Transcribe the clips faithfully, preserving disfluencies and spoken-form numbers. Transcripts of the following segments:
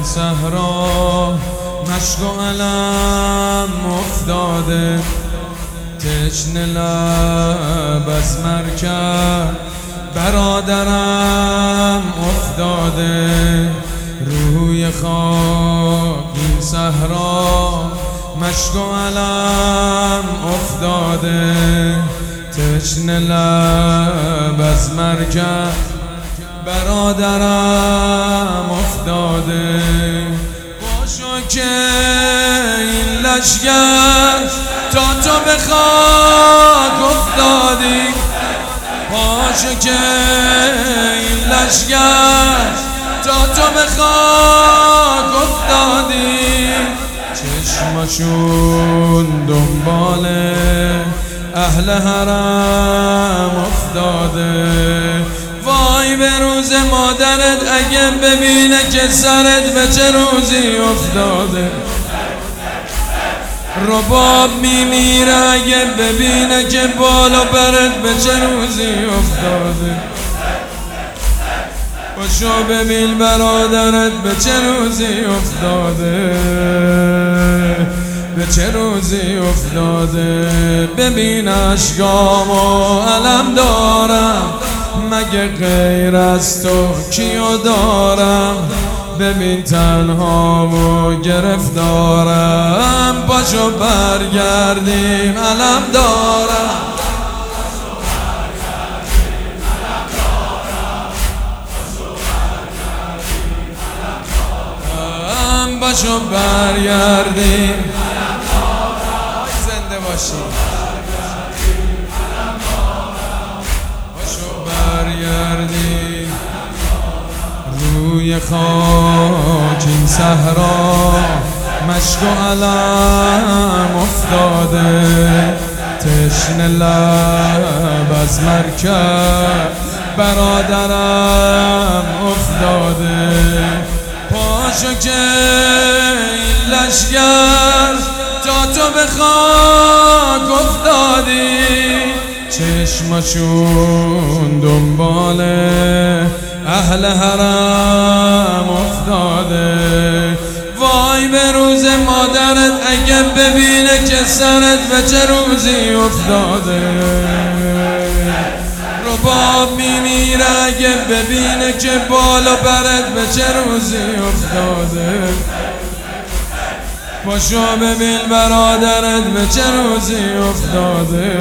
این صحرا مشک و علم افتاده، تشنه لب از مرکب برادرم افتاده. روی خاک این صحرا مشک و علم افتاده، تشنه لب از مرکب برادرم افتاده. باشو که این لشگر تا تو به خاک افتادی، باشو که این لشگر تا تو به خاک افتادی. چشمشون دنبال اهل حرم افتاده. وای به روز مادرت اگه ببینه که سرت به چه روزی افتاده. رباب میمیره اگه ببینه که بالا برت به چه روزی افتاده. باشو ببین برادرت به چه روزی افتاده، به چه روزی افتاده. ببین اشکامو علم دارم، مگه غیر از تو کیو دارم. ببین تنها و گرفتارم، باشو برگردیم علم دارم. باشو برگردیم زنده باشیم، باشو برگردیم. روی خاک این صحرا مشک و علم افتاده، تشنه لب از مرکب برادرم افتاده. پاشو که این لشگر تا تو به خاک افتادی. چشمشون دنبال اهل حرم افتاده. وای به روز مادرت اگه ببینه که سرت به چه روزی افتاده. رباب میمیره اگه ببینه که بالا برت به چه روزی افتاده. باشو ببین برادرت به چه روزی افتاده،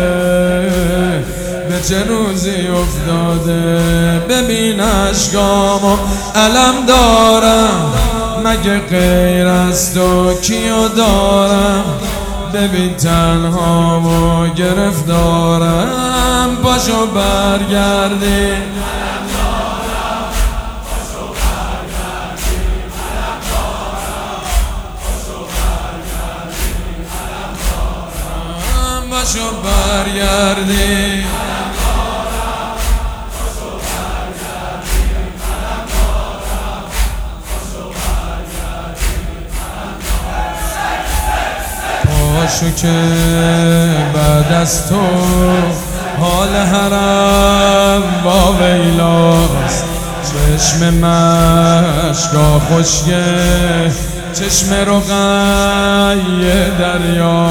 به چه روزی افتاده. ببین اشکامو علم دارم، مگه غیر از تو کیو دارم. ببین تنها و گرفتارم، باشو برگردی. باشو برگردی. پاشو که بعد از تو حال حرم با ویلاست. چشم مشکا خشکه، چشم رقی دریا.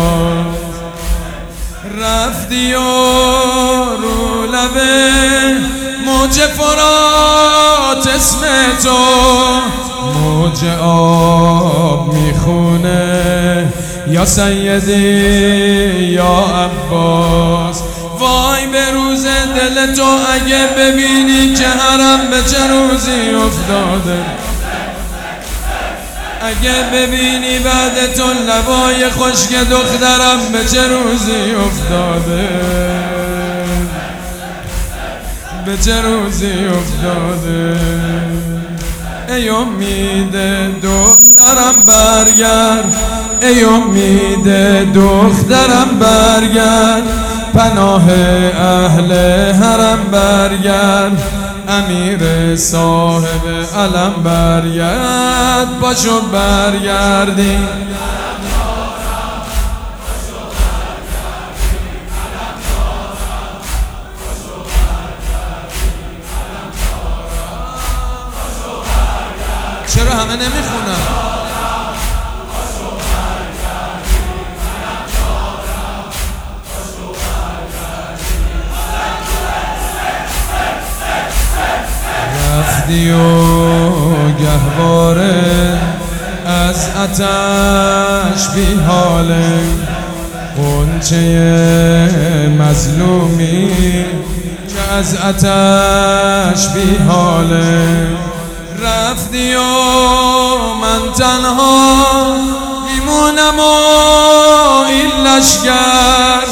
رفتی و رو لبه موج فرات اسم تو، موج آب میخونه یا سیدی یا عباس. وای به روز دل تو اگه ببینی که حرم به چه روزی افتاده. اگه ببینی بعد تو لبای خشک دخترم به چه روزی افتاده، به چه روزی افتاده. ای امید دخترم برگرد، ای امید دخترم برگرد. پناه اهل حرم برگرد، امیر صاحب علم برگرد. باشو برگردیم چرا همه نمیخونن. رفتی و گهواره از آتش بی حاله، غنچه مظلومی که از آتش بی حاله. رفتی و من تنها میمونم و این لشگر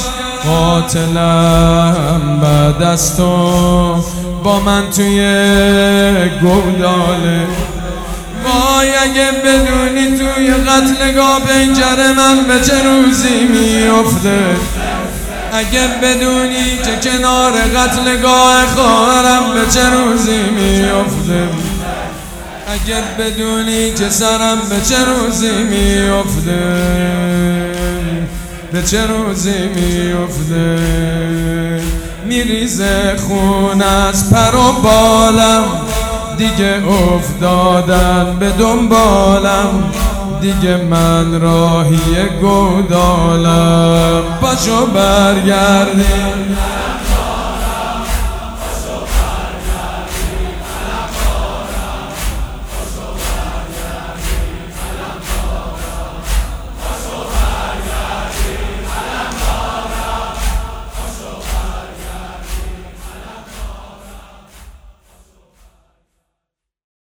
قاتلم بعد از تو با من توی گوداله. وای اگه بدونی توی قتلگاه پنجره من به چه روزی میفته، اگه بدونی که کنار قتلگاه خواهرم به چه روزی میفته، اگه بدونی که سرم به چه روزی میفته، به چه روزی میفته. میریزه خون از پر و بالم، دیگه افتادن به دنبالم، دیگه من راهی گودالم. پاشو برگردیم